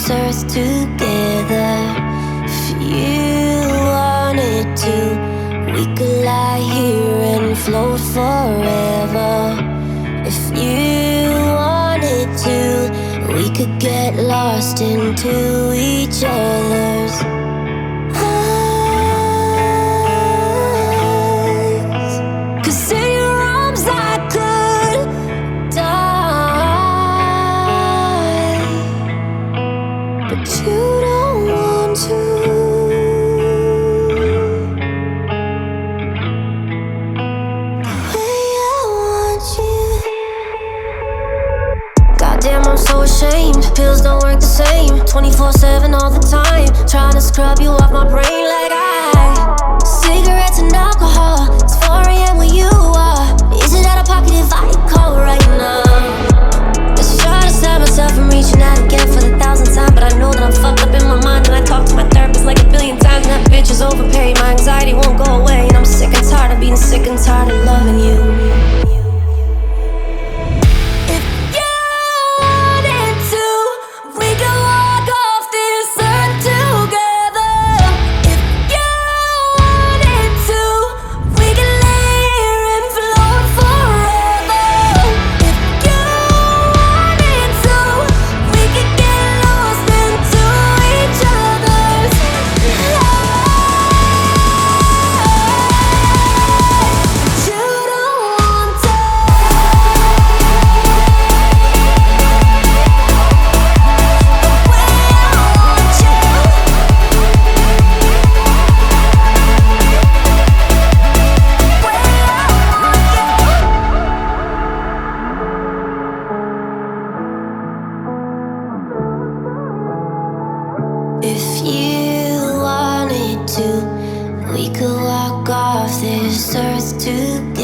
this earth together. If you wanted to, we could lie here and float forever. If you wanted to, we could get lost into each other's eyes. 'Cause in your arms I could die, but you don't want to. The way I want you. Goddamn, I'm so ashamed. Pills don't work the same. 24/7 all the time. Trying to scrub you off my brain like cigarettes and alcohol. It's 4 a.m. where you are. Is it out of pocket if I call right now? Just try to stop myself from reaching out again for the 1,000th time. But I know that I'm fucked up in my mind, and I talk to my therapist like a billion times. And that bitch is overpaid. My anxiety won't go away, and I'm sick and tired of being sick and tired of loving you. If you wanted to, we could walk off this earth together.